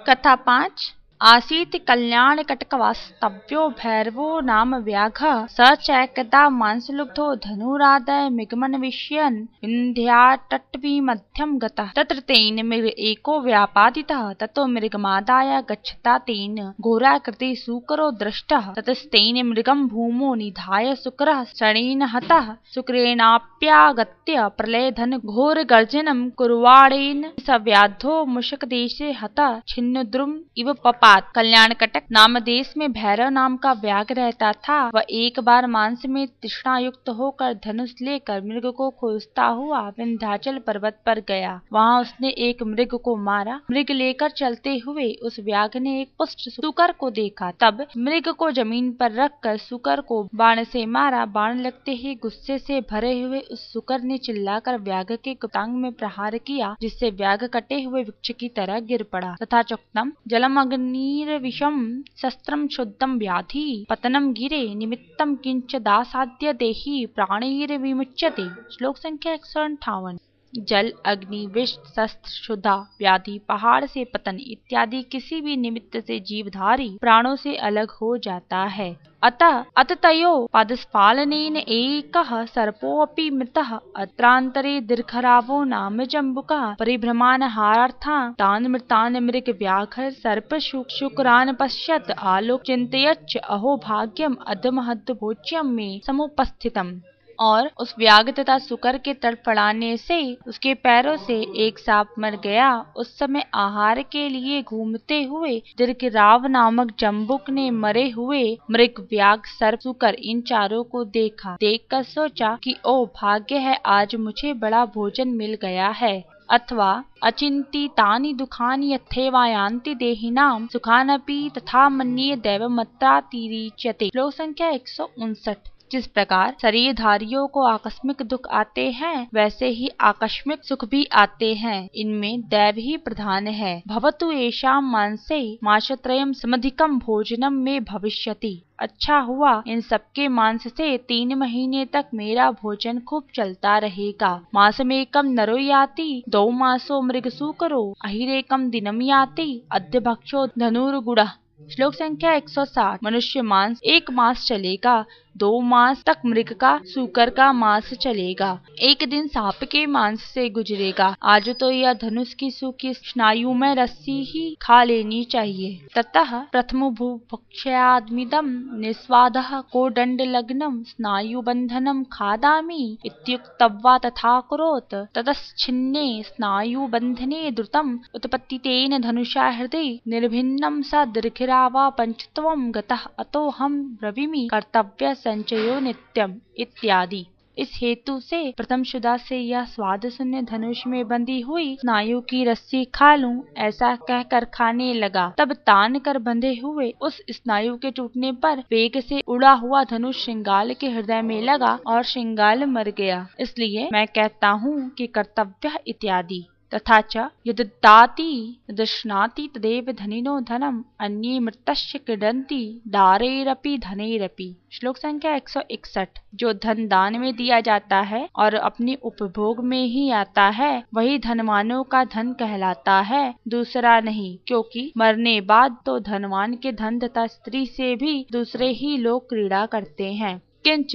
कथा 5। आसीत् कल्याणकटकवास्तव्यो भैरवो नाम व्याघ्रः स चैकदा मांसलुब्धो धनुरादाय मृगमन्विष्यन् विन्ध्याटवीमध्यं गतः। तत्र तेन मृग एको व्यापादितः। ततो मृगमादाय गच्छता तेन घोराकृतिः शूकरो दृष्टः। ततस्तेन मृगं भूमौ निधाय शूकरः शरेण हतः। शूकरेणाप्यागत्य प्रलयधन घोरगर्जनं कुर्वाणेन स व्याधो मूषकदेशे हतः छिन्नद्रुम इव पपात। कल्याणकटक नाम देश में भैरव नाम का व्याघ्र रहता था। वह एक बार मांस में तृष्णायुक्त होकर धनुष लेकर मृग को खोजता हुआ विंध्याचल पर्वत पर गया। वहां उसने एक मृग को मारा। मृग लेकर चलते हुए उस व्याघ्र ने एक पुष्ट शूकर को देखा। तब मृग को जमीन पर रखकर शूकर को बाण से मारा। बाण लगते ही गुस्से से भरे हुए उस शूकर ने चिल्लाकर व्याघ्र के गुप्तांग में प्रहार किया, जिससे व्याघ्र कटे हुए वृक्ष की तरह गिर पड़ा तथा चोक्तम जलम अग्निर्विषम शस्त्रम शुद्धम व्याधि पतनम गिरे निमित्तम किंच दासाद्य देहि प्राणैर्विमुच्यते। श्लोक संख्या 158। जल, अग्नि, विष, शस्त्र, शुद्धा, व्याधि, पहाड़ से पतन इत्यादि किसी भी निमित्त से जीवधारी प्राणों से अलग हो जाता है। अतः अततयो पादस्फालनेन एकः सर्पोऽपि मृतः। अत्रान्तरे दीर्घरावो नाम जम्बुकः परिभ्रमणहारार्थं तान् मृतान् मृग व्याघ्र सर्प शूकरान् पश्यत् आलोक चिन्तयच्च अहो भाग्यम् अधमहद्भोज्यं मे समुपस्थितम्। और उस व्याघ्र तथा शूकर के तड़फड़ाने से उसके पैरों से एक सांप मर गया। उस समय आहार के लिए घूमते हुए दीर्घराव नामक जम्बुक ने मरे हुए मृग, व्याघ्र, सर्प, शूकर इन चारों को देखा। देखकर सोचा कि ओ भाग्य है, आज मुझे बड़ा भोजन मिल गया है। अथवा अचिंतितानि दुखानि यथैवायान्ति देहिनां सुखानपि तथा मन्ये दैवमत्रातिरिच्यते। श्लोक संख्या 159। जिस प्रकार शरीरधारियों को आकस्मिक दुख आते हैं, वैसे ही आकस्मिक सुख भी आते हैं। इनमें दैव ही प्रधान है। भवतु येषां मांसे मासत्रयं समधिकं भोजनम में भविष्यति। अच्छा हुआ, इन सबके मांस से 3 महीने तक मेरा भोजन खूब चलता रहेगा। मासमेकं नरो याति 2 मासो मृगशूकरो अहिरेकं दिनम याति अद्य भक्षो धनुर्गुणः। श्लोक संख्या 160। मनुष्य मांस 1 मास चलेगा, 2 मास तक मृग का, शूकर का मांस चलेगा, 1 दिन सांप के मांस से गुजरेगा। आज तो यह धनुष की सूखी स्नायु में रस्सी ही खा लेनी चाहिए। ततः प्रथम भुभुक्षयामिदं निस्वादः कोदंड लग्नं स्नायु बंधनं खादामि इत्युक्त्वा तथा करोत्। ततश्छिन्ने स्नायु बंधने द्रुतम् उत्पत्तितेन धनुषा हृदि निर्भिन्नं स दीर्घरावा पंचत्वं गतः। अतोऽहं ब्रवीमि कर्तव्य संचयो नित्यम इत्यादि। इस हेतु से प्रथम शुदा से यह स्वाद शून्य धनुष में बंधी हुई स्नायु की रस्सी खा लूं, ऐसा कहकर खाने लगा। तब तान कर बंधे हुए उस स्नायु के टूटने पर वेग से उड़ा हुआ धनुष श्रृंगाल के हृदय में लगा और श्रृंगाल मर गया। इसलिए मैं कहता हूँ कि कर्तव्य इत्यादि। तथा च यददाति दर्शनाति तदेव धनिनो धनम अन्ये मृतस्य क्रीडन्ति दारैरपि धनैरपि। श्लोक संख्या 161। जो धन दान में दिया जाता है और अपने उपभोग में ही आता है, वही धनवानों का धन कहलाता है, दूसरा नहीं। क्योंकि मरने बाद तो धनवान के धन तथा स्त्री से भी दूसरे ही लोग क्रीड़ा करते हैं। किंच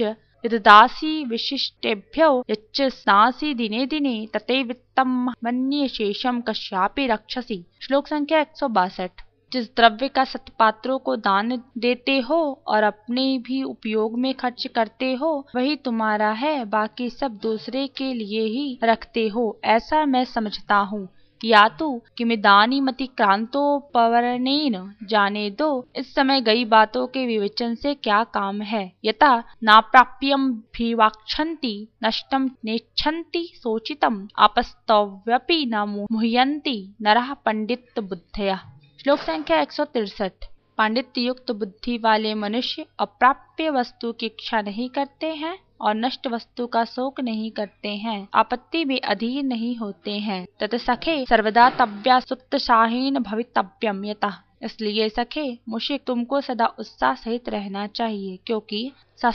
यददासि विशिष्टेभ्यो यच्च स्नासि दिने दिने तते वित्तम मन्ये शेषम कश्यापि रक्षसि। श्लोक संख्या 162। जिस द्रव्य का सत्पात्रों को दान देते हो और अपने भी उपयोग में खर्च करते हो, वही तुम्हारा है, बाकी सब दूसरे के लिए ही रखते हो, ऐसा मैं समझता हूँ। या तो किमिदानी मति क्रांतोपवरणेन, जाने दो इस समय गई बातों के विवेचन से क्या काम है। यथा नाप्राप्यम भिवाक्षन्ति नष्टम नेच्छन्ति सोचितम आपस्तव्यपि न मुह्यन्ति नरः पंडित बुद्धया। श्लोक संख्या 163। पांडित्य युक्त बुद्धि वाले मनुष्य अप्राप्य वस्तु की इच्छा नहीं करते हैं और नष्ट वस्तु का शोक नहीं करते हैं, आपत्ति भी अधीर नहीं होते हैं। तत् सखे सर्वदा तव्या सुप्तशाहीन भवितव्यम यतः। इसलिए सखे मुझे तुमको सदा उत्साह सहित रहना चाहिए, क्योंकि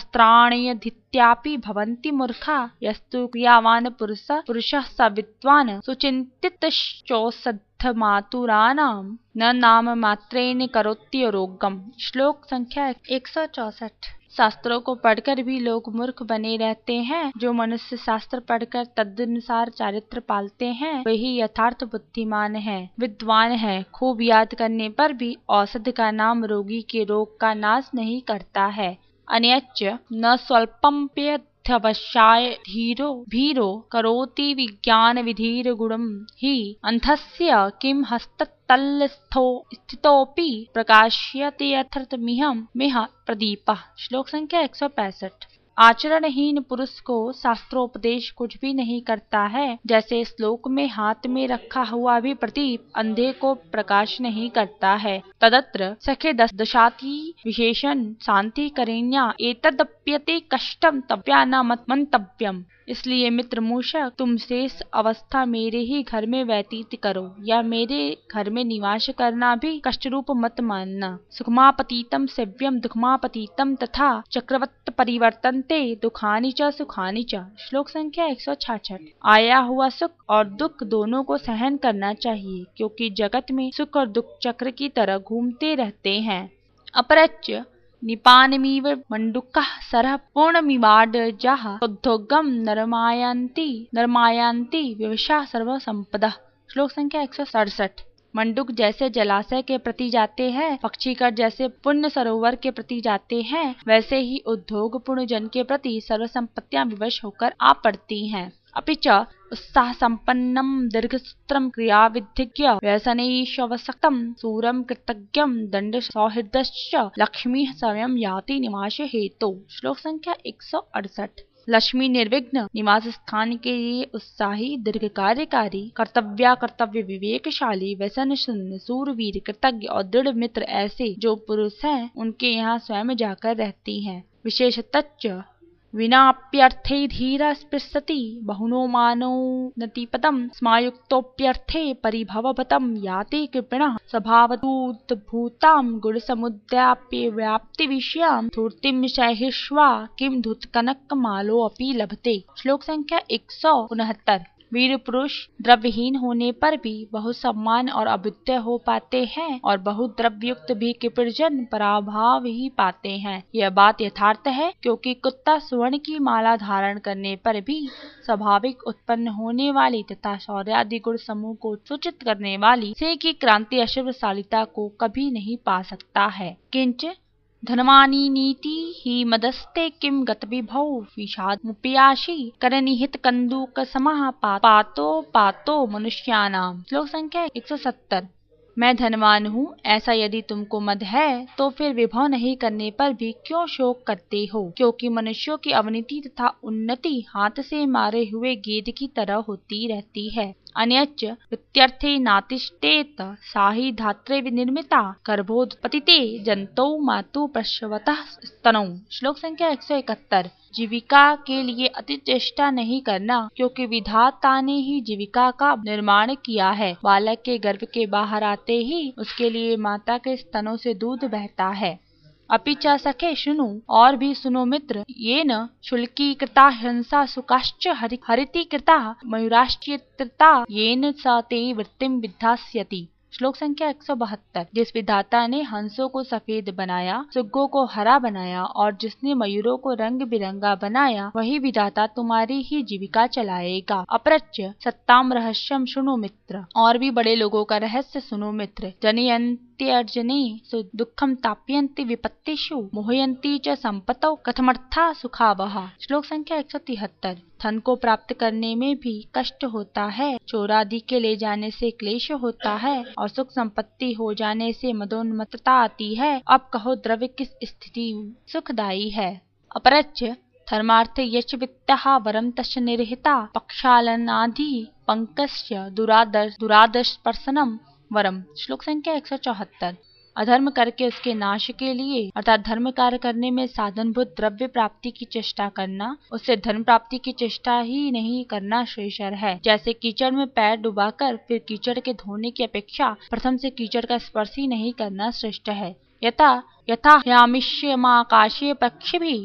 शास्त्राण्यधीत्यापि भवन्ति मूर्खा यस्तु क्रियावान पुरुषः स विद्वान् सुचिन्तितश्चोषध मातुराणां न नाम मात्रेण करोत्यरोगम। श्लोक संख्या 164। शास्त्रों को पढ़कर भी लोग मूर्ख बने रहते हैं। जो मनुष्य शास्त्र पढ़कर तदनुसार चारित्र पालते हैं वही यथार्थ बुद्धिमान है, विद्वान है। खूब याद करने पर भी औषधि का नाम रोगी के रोग का नाश नहीं करता है। अन्यच्च न स्वल्पम्प्यध्यवसाय धीरो भीरो करोति विज्ञान विधिर गुणम हि अंधस्य किम हस्ततलस्थो स्थितोपि प्रकाश्यते मिह प्रदीपः। श्लोक संख्या 165। आचरणहीन पुरुष को शास्त्रोपदेश कुछ भी नहीं करता है। जैसे श्लोक में हाथ में रखा हुआ भी प्रदीप अंधे को प्रकाश नहीं करता है। तदत्र सखे दशाति विशेषण शांति करेण्या एतदप्यते कष्टम तव्या न मंतव्यम। इसलिए मित्र मूषक, तुम शेष अवस्था मेरे ही घर में व्यतीत करो या मेरे घर में निवास करना भी कष्टरूप मत मानना। सुखमापतीतम सेव्यम दुखमापतीतम तथा चक्रवत् परिवर्तन्ते दुखानि च सुखानि च। श्लोक संख्या 166। आया हुआ सुख और दुख दोनों को सहन करना चाहिए, क्योंकि जगत में सुख और दुख चक्र की तरह घूमते रहते हैं। अपरच्च निपानमिव मंडूकः सरः पूर्णमिवाड्जाः उद्धोगम नरमायांति विवशा सर्वसंपदः। श्लोक संख्या 167। मंडूक जैसे जलाशय के प्रति जाते हैं, पक्षीकर जैसे पुण्य सरोवर के प्रति जाते हैं, वैसे ही उद्योग पूर्ण जन के प्रति सर्वसंपत्तियां विवश होकर आ पड़ती हैं। अपि च उत्साह संपन्नम दीर्घसूत्रम क्रियाविधिज्ञ व्यसनैश्वसक्तम सूरम कृतज्ञम दंड सौहृदश्च लक्ष्मी स्वयं याति निवास हेतु। श्लोक संख्या 168। लक्ष्मी निर्विघ्न निवास स्थान के लिए उत्साही, दीर्घ कार्यकारी, कर्तव्य विवेकशाली, व्यसन शून्य, सूरवीर, कृतज्ञ और दृढ़ मित्र ऐसे जो पुरुष हैं उनके यहाँ स्वयं जाकर रहती हैं। विशेषतश्च विनाप्यर्थे धीरा स्पृशति बहुनो मानो नतिपदम स्मायुक्तोप्यर्थे परिभवभतम याति कृपिणः स्वभावतूद्भूतां गुणसमुद्याप्य व्याप्ति विषयां धूर्तिं सहिष्वा किम धूतकनकमालोऽपि लभते। श्लोक संख्या 169। वीर पुरुष द्रव्यहीन होने पर भी बहुत सम्मान और अभ्युदय हो पाते हैं और बहुत द्रव्युक्त भी कृपणजन पराभाव ही पाते हैं। यह बात यथार्थ है, क्योंकि कुत्ता स्वर्ण की माला धारण करने पर भी स्वाभाविक उत्पन्न होने वाली तथा शौर्यादि गुण समूह को सूचित करने वाली से की क्रांति अशुभशालिता को कभी नहीं पा सकता है। किंच धनवानी नीति ही मदस्ते किम गतविभौ विषादमुपयाशी करनिहित कंदूक समः पातो मनुष्यानाम। श्लोक संख्या 170। मैं धनवान हूँ, ऐसा यदि तुमको मद है तो फिर विभव नहीं करने पर भी क्यों शोक करते हो, क्योंकि मनुष्यों की अवनति तथा उन्नति हाथ से मारे हुए गेंद की तरह होती रहती है। अन्यच्च वित्यर्थे नातिष्ठेत साहि धात्रे विनिर्मिता गर्भोत्पतिते जंतौ मातु प्रसवतः स्तनौ। श्लोक संख्या 171। जीविका के लिए अति चेष्टा नहीं करना, क्योंकि विधाता ने ही जीविका का निर्माण किया है। बालक के गर्भ के बाहर आते ही उसके लिए माता के स्तनों से दूध बहता है। अपि च सखे सुनो, और भी सुनो मित्र, ये न शुल्की कृता हिंसा सुकाश्च हरिति कृता मयूराश्चित्रिता येन स ते वृत्तिम विधास्यति। श्लोक संख्या 172। जिस विधाता ने हंसों को सफेद बनाया, सुग्गों को हरा बनाया और जिसने मयूरों को रंग बिरंगा बनाया, वही विधाता तुम्हारी ही जीविका चलाएगा। अपरच्च सत्ताम रहस्यम सुनो मित्र, और भी बड़े लोगों का रहस्य सुनो मित्र। जनयन्त्यर्जने दुखम ताप्यन्ति विपत्तिषु मोहयन्ति च संपतौ कथमर्था सुखावहा। श्लोक संख्या 173। धन को प्राप्त करने में भी कष्ट होता है, चोरादि के ले जाने से क्लेश होता है और सुख संपत्ति हो जाने से मदोन्मत्तता आती है। अब कहो द्रव्य किस स्थिति सुखदायी है। अपरच्च धर्मार्थे यश वित्तः वरम तस् निरहिता पक्षालनादि पंकस्य दुरादर्शपर्शनम वरम। श्लोक संख्या 174। अधर्म करके उसके नाश के लिए अर्थात धर्म कार्य करने में साधनभूत द्रव्य प्राप्ति की चेष्टा करना, उससे धर्म प्राप्ति की चेष्टा ही नहीं करना श्रेयस्कर है। जैसे कीचड़ में पैर डुबाकर फिर कीचड़ के धोने की अपेक्षा प्रथम से कीचड़ का स्पर्श ही नहीं करना श्रेष्ठ है। यथा ह्यामिष्यमाकाशे पक्षिभिः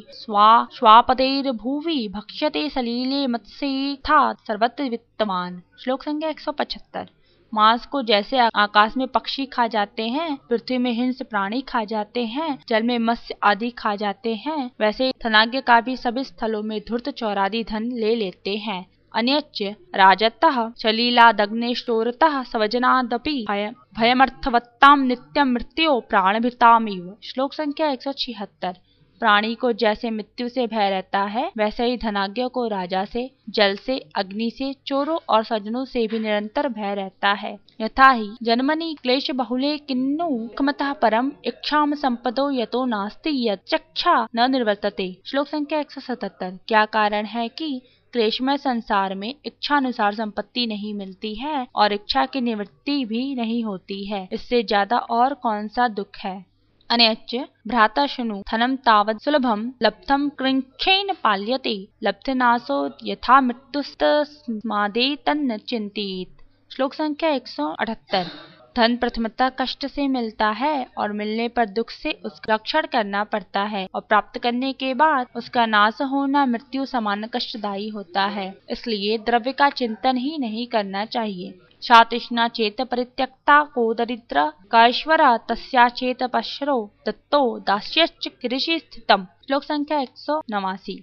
स्वापदैर्भुवि भक्ष्यते सलीले मत्स्ये था सर्वत्र वित्तवान। श्लोक संख्या 175। मांस को जैसे आकाश में पक्षी खा जाते हैं, पृथ्वी में हिंस प्राणी खा जाते हैं, जल में मत्स्य आदि खा जाते हैं, वैसे ही धनाढ्य का भी सभी स्थलों में धूर्त चौरादि धन ले लेते हैं। अन्यच्च राजतः सलीलादग्नेष्टोरतः स्वजनादपि भयमर्थवत्तां नित्यं मृत्यो प्राणभितामिव। श्लोक संख्या 176। प्राणी को जैसे मृत्यु से भय रहता है, वैसे ही धनाढ्य को राजा से, जल से, अग्नि से, चोरों और सज्जनों से भी निरंतर भय रहता है। यथा ही जन्मनि क्लेश बहुले किन्नु दुःखमतः परम इच्छाम संपदो यतो नास्ति यत् चक्षा न निवर्तते। श्लोक संख्या 177। क्या कारण है कि क्लेशमय संसार में इच्छानुसार संपत्ति नहीं मिलती है और इच्छा की निवृत्ति भी नहीं होती है, इससे ज्यादा और कौन सा दुख है। अन्यच्च भ्राता शृणु धनं तावत् सुलभं लब्धं कृच्छ्रेण पाल्यते लब्धनाशो यथा मृत्युस्तस्मादेतन्न चिन्तयेत्। श्लोक संख्या 178। धन प्रथमतः कष्ट से मिलता है और मिलने पर दुख से उसका रक्षण करना पड़ता है और प्राप्त करने के बाद उसका नाश होना मृत्यु समान कष्टदायी होता है, इसलिए द्रव्य का चिंतन ही नहीं करना चाहिए। शातृष्णा चेत परित्यक्ता को दरिद्र कैश्वरा तस्या चेत पश्रो दत्तो दास्यश्च कृषि स्थितम। श्लोक संख्या 189।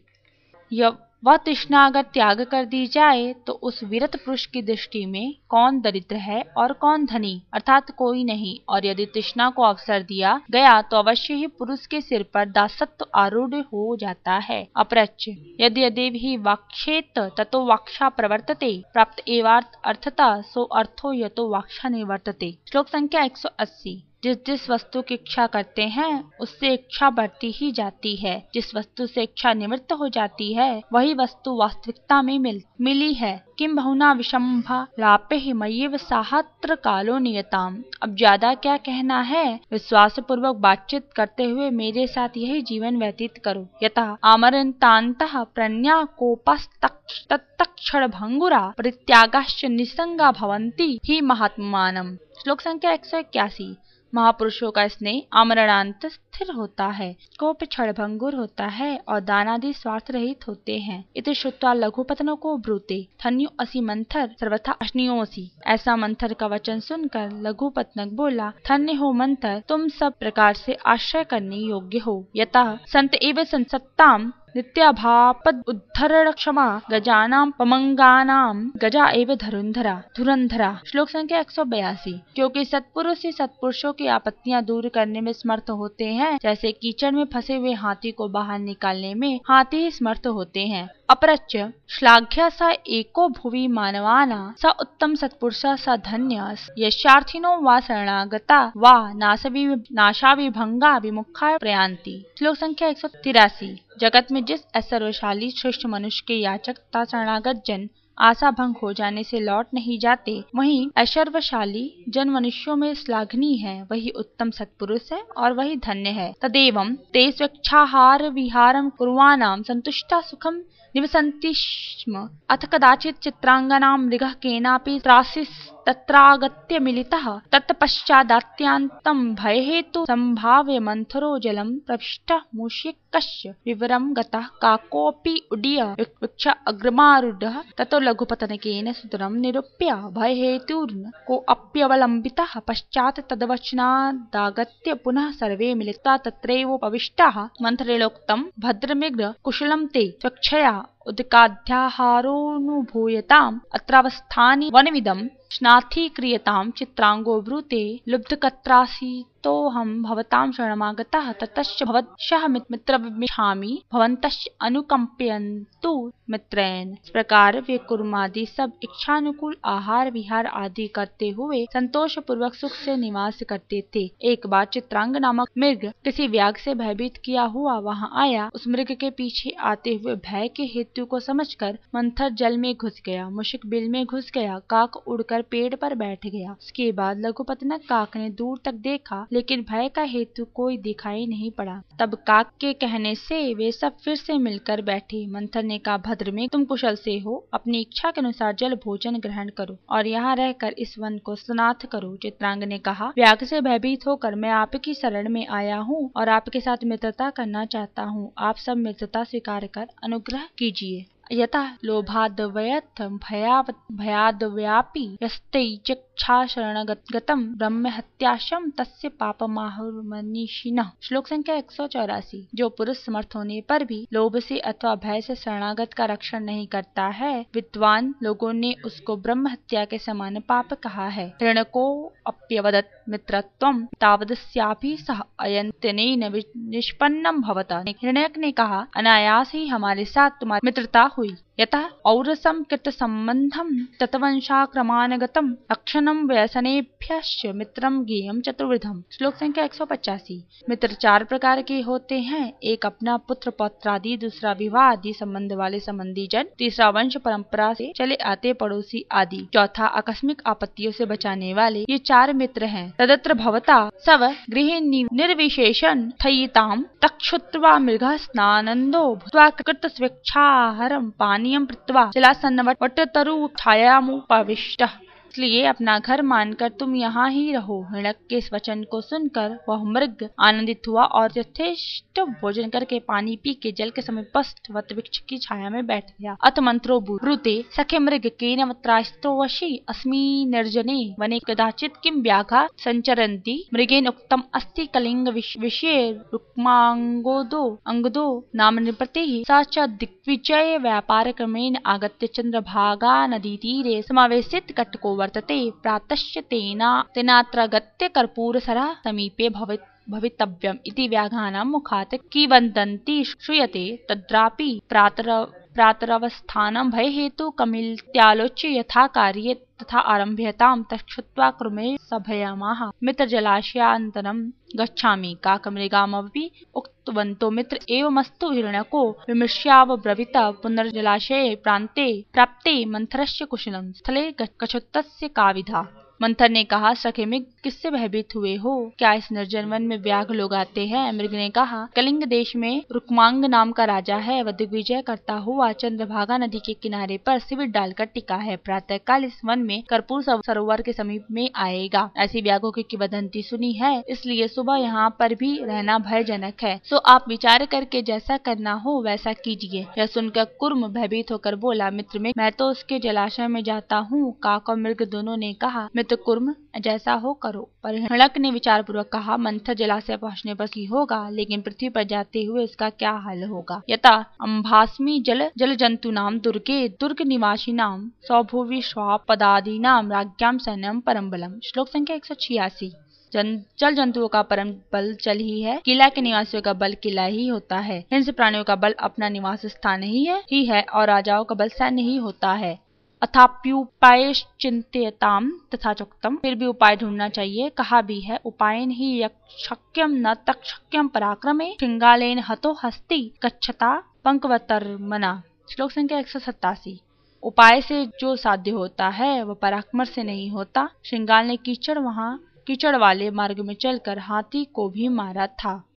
वह तृष्णा अगर त्याग कर दी जाए तो उस विरत पुरुष की दृष्टि में कौन दरिद्र है और कौन धनी, अर्थात कोई नहीं, और यदि तृष्णा को अवसर दिया गया तो अवश्य ही पुरुष के सिर पर दासत्व आरूढ़ हो जाता है। अपरच यदि यदेव ही वाक्षेत ततो वाक्षा प्रवर्तते प्राप्त एवार्थ अर्थता सो अर्थो यतो वाक्षा निवर्तते। श्लोक संख्या 180। जिस वस्तु की इच्छा करते हैं उससे इच्छा बढ़ती ही जाती है, जिस वस्तु से इच्छा निवृत्त हो जाती है वही वस्तु वास्तविकता में मिली है। किम बहुना विषम्भा लापे ही मय्येव साहत्र कालो नियताम। अब ज्यादा क्या कहना है, विश्वास पूर्वक बातचीत करते हुए मेरे साथ यही जीवन व्यतीत करो। यतः आमरन्तान्तः प्रज्ञा कोपस्तत्क्षण भंगुरा परित्यागाश्च निसंगा भवन्ति ही महात्मानम्। श्लोक संख्या 181। महापुरुषों का स्नेह आमरणांत स्थिर होता है, कोप क्षणभंगुर होता है और दानादि स्वार्थ रहित होते हैं। इति श्रुत्वा लघुपतनो को ब्रूते धन्यो असि मंथर सर्वथा अश्नियोसि। ऐसा मंथर का वचन सुनकर लघुपतनक बोला, धन्य हो मंथर, तुम सब प्रकार से आश्रय करने योग्य हो। यतः संत एव संसत्ताम नित्याभापद उद्धरण क्षमा गजानाम पमंगानाम गजा एव धुरंधरा। श्लोक संख्या 182। क्योंकि सत्पुरुष ही सत्पुरुषों की आपत्तियां दूर करने में समर्थ होते हैं, जैसे कीचड़ में फंसे हुए हाथी को बाहर निकालने में हाथी ही समर्थ होते हैं। अपरच श्लाघ्य स एको भुवि मानवाना स उत्तम सत्पुरुष स धन्य यशार्थिनो वा शरणागता वा नाशाभिभंगा विमुखा प्रयांति। श्लोक संख्या 183। जगत में जिस ऐश्वर्यशाली श्रेष्ठ मनुष्य के याचक तथा शरणागत जन आशा भंग हो जाने से लौट नहीं जाते, वहीं ऐश्वर्यशाली जन मनुष्यों में श्लाघनीय है, वही उत्तम सत्पुरुष है और वही धन्य है। तदेवं ते स्वेच्छाहार विहारं कुर्वाणां संतुष्टा सुखम निवसन्ति स्म। अथ कदाचित् चित्रांगनां मृगः केनापि तत्रागत्य मिलितः तत्पश्चादात्यान्तं भयहेतु संभाव्य मंथरो जलं प्रविष्टः मूषिकस्य विवरं गतः काकोऽपि उड्डीय वृक्ष अग्रमारूढः ततो लघुपतनकेन सुतरां निरूप्य भयहेतुर्न कोऽप्यवलम्बितः पश्चात् तद्वचनादागत्य पुनः सर्वे मिलित्वा तत्रैवोपविष्टाः। मंथरेणोक्तं भद्रमृग कुशलं ते स्वच्छया उदकाध्याहारोऽनुभूयताम् अत्रावस्थानि वनमिदं स्नाथीक्रियतां। चित्रांगो ब्रूते लुब्धकत्रासितोऽहं भवतां शरणमागतः ततश्च भवतः मित्रमिच्छामि भवन्तश्च अनुकंपयन्तु मित्रेण। इस प्रकार वे कुर्मादि सब इच्छानुकूल आहार विहार आदि करते हुए संतोष पूर्वक सुख से निवास करते थे। एक बार चित्रांग नामक मृग किसी व्याघ्र से भयभीत किया हुआ वहां आया। उस मृग के पीछे आते हुए भय के हेतु को समझकर मंथर जल में घुस गया, मुशिक बिल में घुस गया, काक उड़कर पेड़ पर बैठ गया। उसके बाद लघुपतनक काक ने दूर तक देखा, लेकिन भय का हेतु कोई दिखाई नहीं पड़ा। तब काक के कहने से वे सब फिर से मिलकर बैठे। मंथर ने कहा, भद्र में तुम कुशल से हो, अपनी इच्छा के अनुसार जल भोजन ग्रहण करो और यहाँ रहकर इस वन को स्नात करो। चित्रांग ने कहा, व्याघ्र से भयभीत होकर मैं आपकी शरण में आया हूँ और आपके साथ मित्रता करना चाहता हूँ। आप सब मित्रता स्वीकार कर अनुग्रह कीजिए। यतः लोभाद्वयत् भयाद्व्यापी यस्तैचक्षते इच्छा शरणगतम ब्रह्म हत्याशम तस्य पापमाहुर्मनीषिणः। श्लोक संख्या 184। जो पुरुष समर्थ होने पर भी लोभ से अथवा भय से शरणागत का रक्षण नहीं करता है, विद्वान लोगों ने उसको ब्रह्म हत्या के समान पाप कहा है। हिरण्यको अप्यवदत् मित्रत्वं तावदस्यापि सह अयन्त्यनेन निष्पन्नम भवता। हिरण्यक ने कहा, अनायास ही हमारे साथ तुम्हारी मित्रता हुई। यतः औरसम कृत संबंधम तत्वंशाक्रमानगतम लक्षणम व्यसनेभ्यश्च मित्रम ज्ञेयम चतुर्विधम। श्लोक संख्या 185। मित्र 4 प्रकार के होते हैं। एक अपना पुत्र पौत्रादि, दूसरा विवाह आदि संबंध वाले संबंधी जन, तीसरा वंश परंपरा से चले आते पड़ोसी आदि, चौथा आकस्मिक आपत्तियों से बचाने वाले। ये 4 मित्र हैं। तदत्र भवता सव गृहे निर्विशेषण थयिताम तक्षुत्वा मृगः स्नानंदो भूत्वा कृत स्वेच्छाहारम पानीयम पृत्वा जलासन्नवटतरु छायामुपविष्टः। इसलिए अपना घर मानकर तुम यहाँ ही रहो। हिरण्यक के इस वचन को सुनकर वह मृग आनंदित हुआ और यथेष्ट भोजन करके पानी पी के जल के समीपस्थ वटवृक्ष की छाया में बैठ गया। अथ मंत्रो ब्रूते सखे मृग केन मत्रास्तो वशी अस्मि निर्जने वने कदाचित किम व्याघ्रा संचरन्ति मृगेन उक्तम अस्ति कलिंग विषये रुक्मांगदो अंगदो नाम नृपतिः स च दिग्विजय व्यापार क्रमेण आगत्य चंद्रभागा नदी तीरे समावेशित कटको वर्तते। प्रातश्च तेनात्रगत्य कर्पूरसरा समीपे भवितव्यम् इति व्याघ्राणां मुखात् किंवदन्ती श्रूयते। तत्रापि प्रातरवस्थानं भयहेतु कमित्यालोच्य यथा कार्ये तथा आरभ्यताम् तच्छ्रुत्वा क्रमे सभयामाह। मित्र जलाशयान्तरं गच्छामि काकमृगामपि उक्तवन्तो मित्र एवमस्तु हिरण्यको विमृश्यावब्रवीत। पुनर्जलाशये प्राप्ते मंथरस्य कुशलं स्थले गच्छोत्तस्य का विधा। मंथर ने कहा, सखे मृग किससे भयभीत हुए हो? क्या इस निर्जन वन में व्याघ्र लोग आते हैं? मृग ने कहा, कलिंग देश में रुक्मांग नाम का राजा है। वह दिग्विजय करता हुआ चंद्रभागा नदी के किनारे पर शिविर डालकर टिका है। प्रातः काल इस वन में कर्पूर सरोवर के समीप में आएगा। ऐसी व्याघ्रों की किंवदंती सुनी है, इसलिए सुबह यहाँ पर भी रहना भयजनक है। सो आप विचार करके जैसा करना हो वैसा कीजिए। यह सुनकर कुर्म भयभीत होकर बोला, मित्र में मैं तो उसके जलाशय में जाता हूँ। काक और मृग दोनों ने कहा, मित्र कुर्म जैसा हो करो। पर हिरण्यक ने विचार पूर्वक कहा, मंथर जलाशय पहुँचने पर ही होगा, लेकिन पृथ्वी पर जाते हुए उसका क्या हाल होगा। यथा अम्भास्मि जल जंतु नाम दुर्गे दुर्ग निवासी नाम सौभुवि स्वापदादीनाम राज्ञाम सैन्यम परम बलम। श्लोक संख्या 186। जल जंतुओं का परम बल जल ही है। किला के निवासियों का बल किला ही होता है। हिंस प्राणियों का बल अपना निवास स्थान ही है और राजाओं का बल सैन्य ही होता है। अथाप्युपाय चिंत्यताम तथा चोक्तम। फिर भी उपाय ढूंढना चाहिए, कहा भी है। उपाय ही यक्षक्यम न तक्षक्यम पराक्रमे श्रृंगालेन हतो हस्ति गच्छता पंकवतर्मना। श्लोक संख्या 187। उपाय से जो साध्य होता है वह पराक्रम से नहीं होता। श्रृंगाल ने कीचड़ वाले मार्ग में चलकर हाथी को भी मारा था।